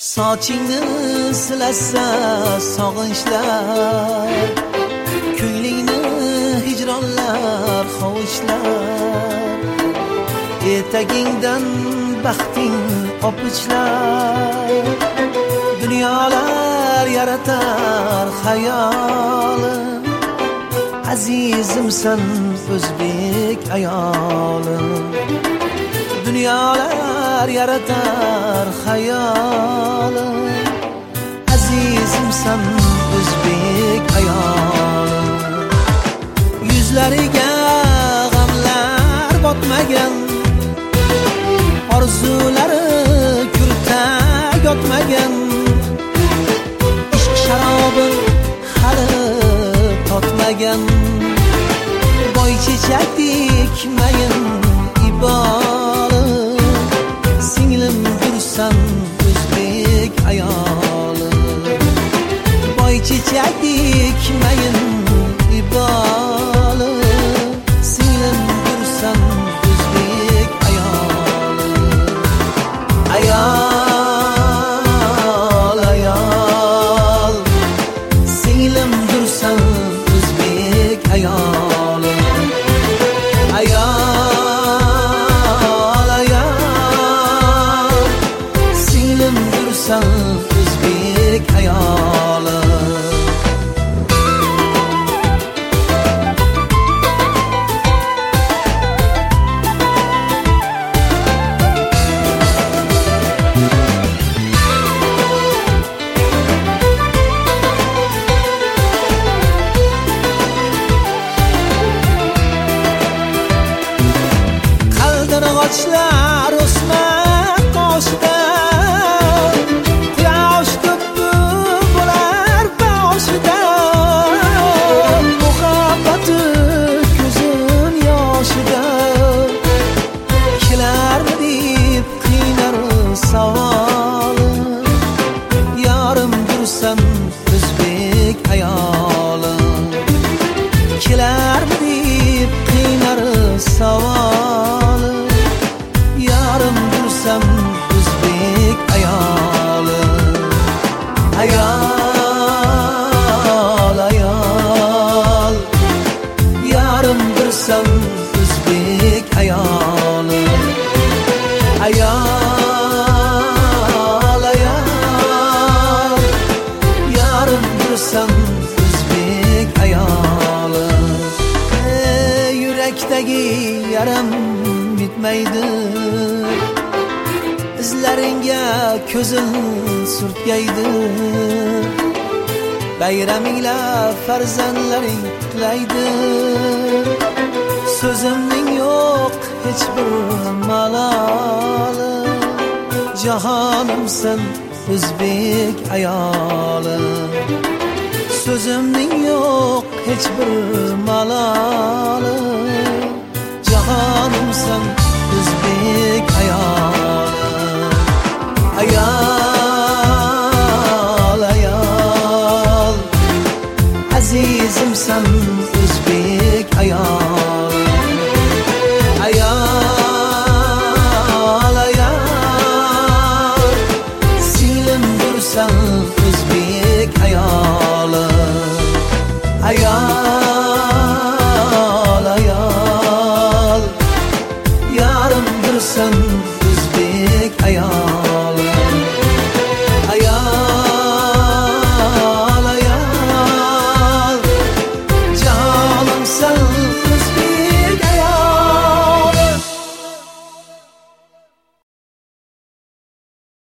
Sochingni silasa sog'inchlar, ko'nglingni hijronlar hovuchlar, etagingdan baxting opichlar. Dunyolar yaratar hayolim, azizimsan o'zbek ayolim. Dunyolar yaratar hayolim, azizimsan o'zbek ayolim. Yuzlariga g'amlar botmagan, orzulari kurtak yotmagan, ishq sharobi hali totmagan, boy chechakdek mayin ibolim, singlim dursan o'zbek ayolim. Boy chechakdek mayin ibolim, singlim dursan o'zbek ayolim. Ayol, ayol, singlim dursan o'zbek ayolim. Ayol, ayol, singlim dursan o'zbek ayolim. Qaldirg'ochlar o'smas qoshida, quyosh to'ppi bo'lar boshida. Muhabbati ko'zim yoshida, kelarmi deb qiynar savolim. Yorim dursan o'zbek ayolim, kelarmi deb qiynar savolim. Yarim dursam o'zbek ayolim. Ayol, ayol, yarim dursam o'zbek ayolim. Ayol, ayol, yarim dursam o'zbek ayolim. Yurakdagi yaram bitmaydi, izlaringga ko'zim surtgaydi. Bayraminglar farzandlaring qutlaydi, so'zimning yo'q hech bir maloli. Jahonimsan o'zbek ayolim, so'zimning yo'q hech bir maloli. Jahonimsan o'zbek ayolim.